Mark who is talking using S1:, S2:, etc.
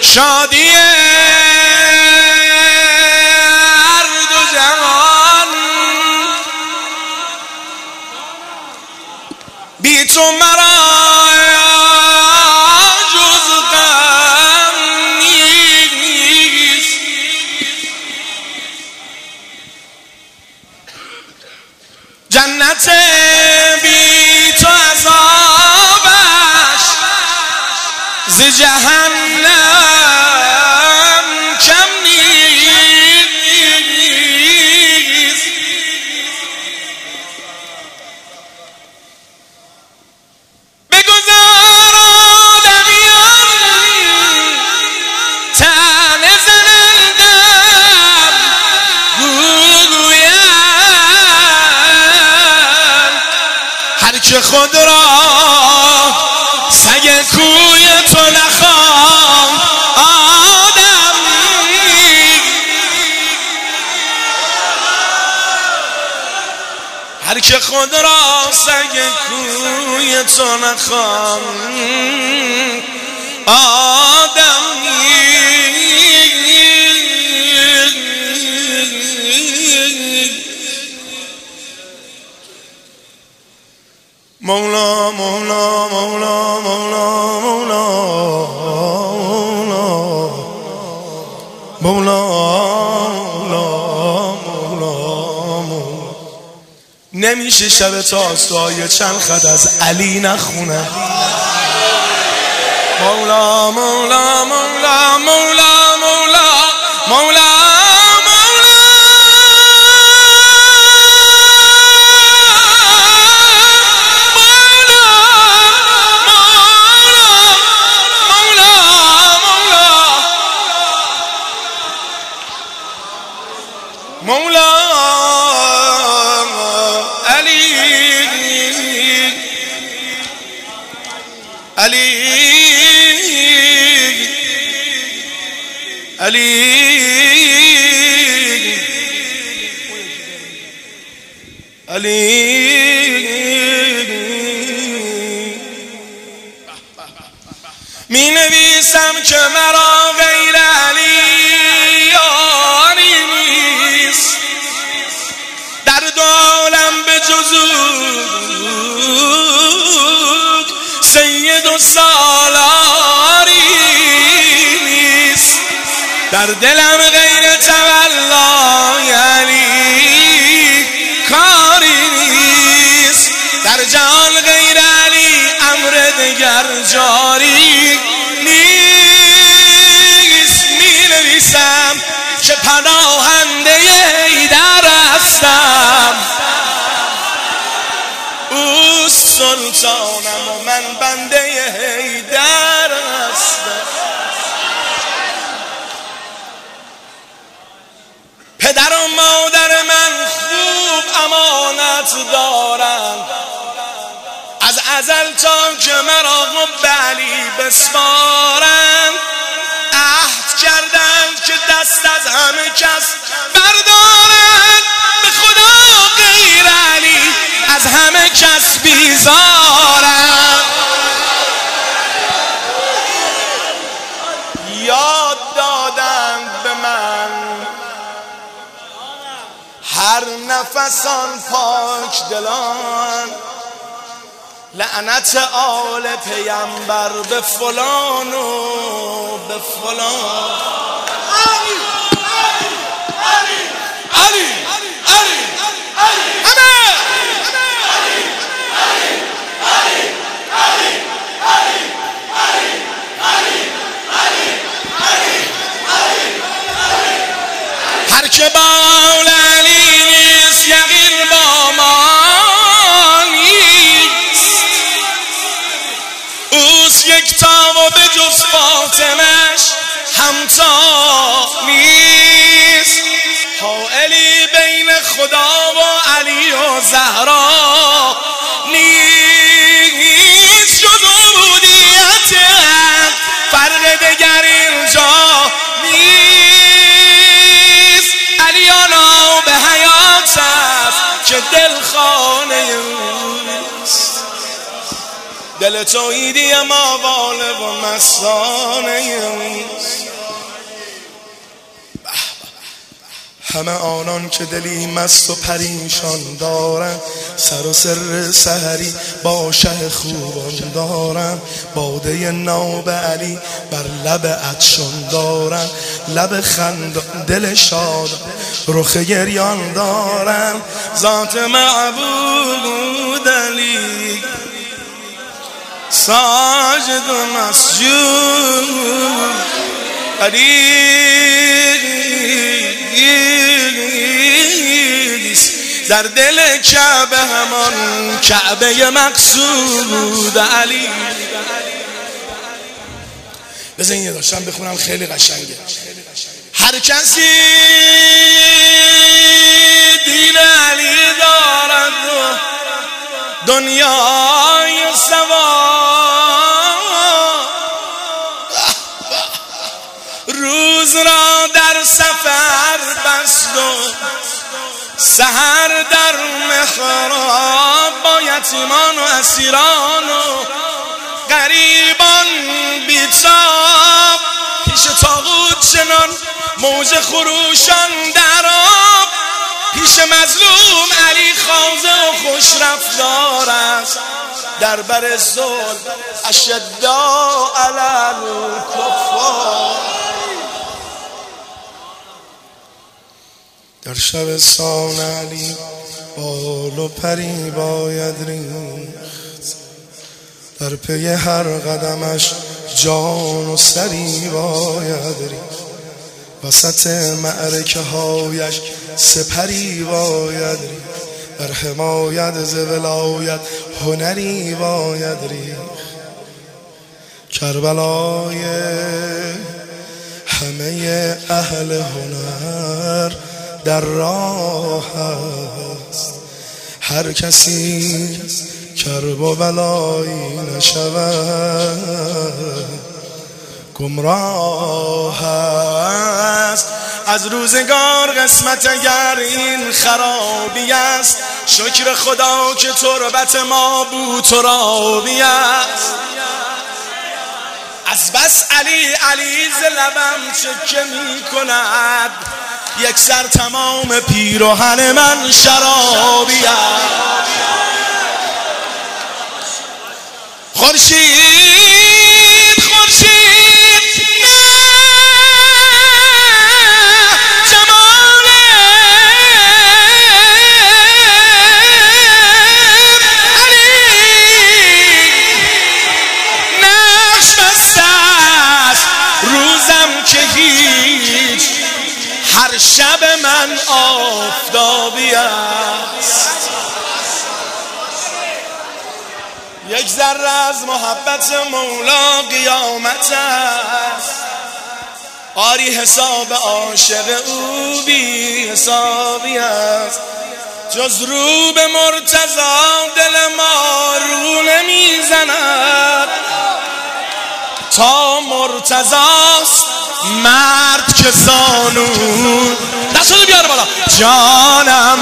S1: شادی هر دو جهان بی تو مرا جز غم نیست. جنت بی تو عذابش ز جهنم کم نیست. بگذار آدمیان طعنه زنندم گویند هر که خود را سگ کوی تو نخواند آدم هر که خود را سگ کوی تو نخواند آدم مولا مولا مولا مولا مولا مولا مولا نمیشه شب تاسوهای چند خط از علی نخونه. مولا مولا مولا مولا مولا مولا مولا علی علی علی علی می نویسم که مرا غیر علی سید و سالاری نیست. در دلم غیر تولای علی کاری نیست. در جهان غیر علی امر دگر جاری نیست. می نویسم که پناهنده حیدر هستم، او سلطانم و من بنده حیدر هستم. پدر و مادر من خوب امانت دارند، از ازل تا که مرا حب علی بسپارند. عهد کردند که دست از همه کس بردارند، به خدا غیر علی از همه کس بیزارم. یاد دادند به من هر نفسان پاک دلان، لعنت آل پیمبر به فلان و به فلان. علی علی علی علی علی هر که با علی نیست یقین با ما نیست. اوست یکتا و به جز فاطمش همتا نیست. حائلی بین خدا و علی و زهرا نیست. جز عبودیت فرق دگر اینجا نیست. علیانا به حیات است که دل خانه اوست. دل توحیدی ما غالب و مستانه اوست.
S2: همه آنان که دلی مست و پریشان دارن، سر و سر سحری با شه خوبان دارن، باده ناب علی بر لب عطشان دارن، لب خندان دل شاد رخ گریان دارن. ذات معبود علی ساجد و مسجود در دل کعبه، همان کعبه مقصود علی. بذار این یه داشتم بخونم خیلی قشنگه. هر کسی دین علی دارد و دنیای سوار، روز را در سفر بست و سحر در محراب، با یتیمان و اسیران و غریبان بی‌تاب، پیش طاغوت چنان موج خروشان در آب، پیش مظلوم علی خوازه و خوش رفتار است، در بر ظلم اشداء علی الکفار. در شبستان علی بال و پری باید ریخت، در پی هر قدمش جان و سری باید ریخت، وسط معرکه هایش سپری باید ریخت، در حمایت ز ولایت هنری باید ریخت. کربلای همه اهل هنر در راه است، هر کسی کرب و بلایی نشود گمراه است. از روزگار قسمت اگر این خرابی است، شکر خدا که تربت ما بو ترابی است. از بس علی علی ز لبم چکه می کند، یک سر تمام پیراهن من شرابی است. خورشید خورشید نه جمال علی، نقش بسته است روزم که هیچ، هر شب من آفتابی است. یک ذره از محبت مولا قیامت است، آری حساب عاشق او بی حسابی است. جز رو به مرتضی دل ما رو نمیزند، تا مرتضاست مرد که زانو دستو بیاره بالا. جانم